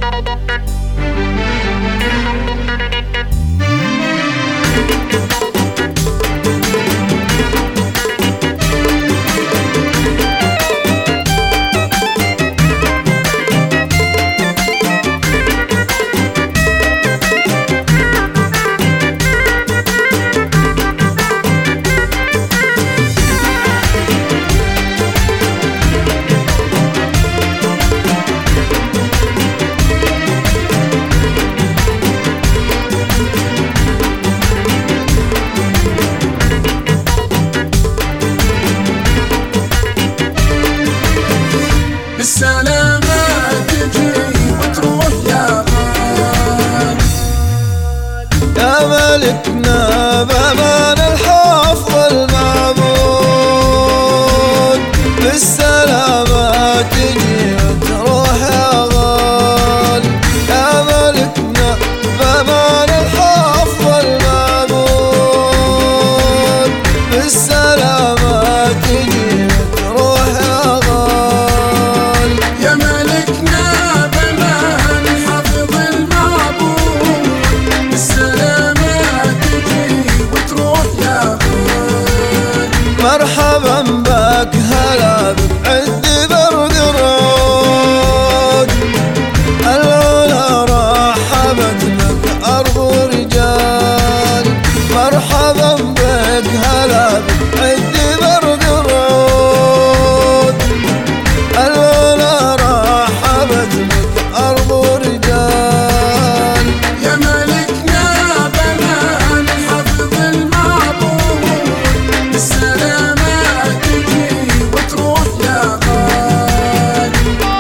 بالسلامة تجي وتروح يا غال، يا ملكنا بأمان الحافظ المعبود. بالسلامة تجي وتروح يا غال، يا ملكنا بأمان الحافظ المعبود. بالسلامة تجي وتروح يا غال، يا ملكنا بأمان حافظ المعبود. بالسلامة تجي وتروح يا غال، مرحبا بك هلا بك عد برد الرود. العلا رحبت بك أرض رجال، مرحبا بك هلا بك عد برد الرود. العلا رحبت بك أرض رجال، يا ملكنا بأمان حافظ المعبود. بالسلامة تجي وتروح يا غال،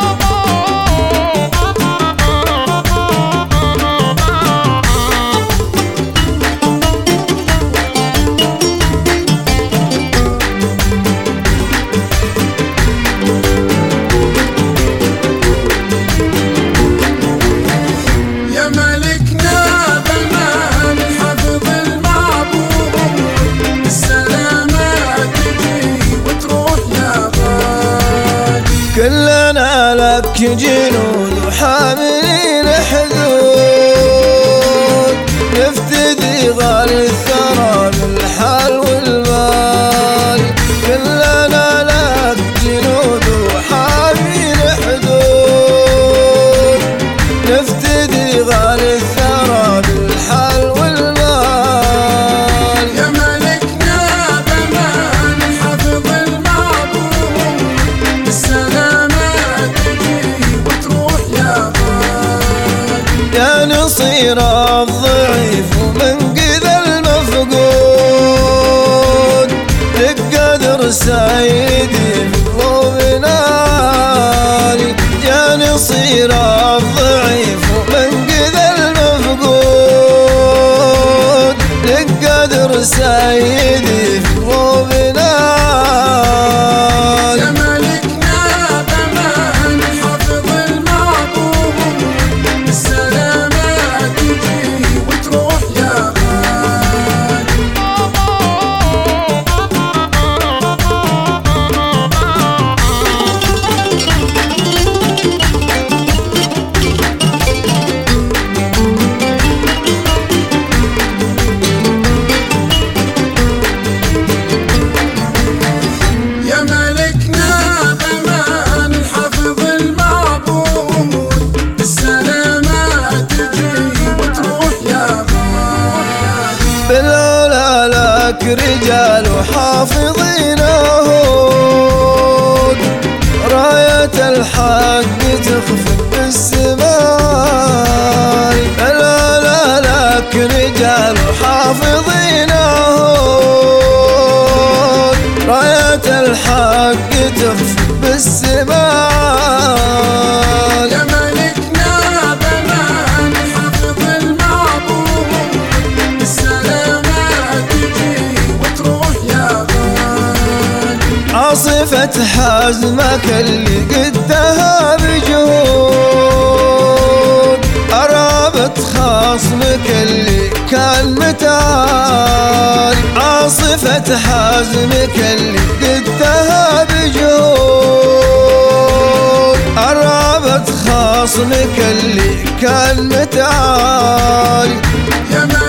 يا ملكنا بأمان حافظ المعبود. بالسلامة تجي وتروح يا غال، كلنا لك جنود وحاملين حدود. نفتدي غال الثرى بالحال والمال، كلنا لك جنود وحاملين حدود. نفتدي غال الثرى بالحال والمال، يا ملكنا بأمان حافظ المعبود. بالسلامة تجي وتروح يا غال، يا نصير الضعيف ومن قذا المفقود. لك قدر سيدي في قلوبنا عالي، يا نصير الضعيف ومن قذا المفقود. لك قدر سيدي في قلوبنا عالي، يا ملكنا بأمان حافظ المعبود. بالسلامة تجي وتروح يا غال، يا ملكنا بأمان حافظ المعبود. بالسلامة تجي وتروح يا غال، بالعلا لك رجال وحافظين عهود. راية الحق تخفق بالسماء، بالعلا لك رجال وحافظين عهود. راية الحق تخفق بالسماء، يا ملكنا بأمان حافظ المعبود. بالسلامة تجي وتروح يا غال، عاصفة حزمك اللي قدها بجهود. أرابت خصمك اللي كان متعال، عاصفة حزمك اللي قدها بجهود. أرابت خصمك خصمك اللي كان متعالي. يا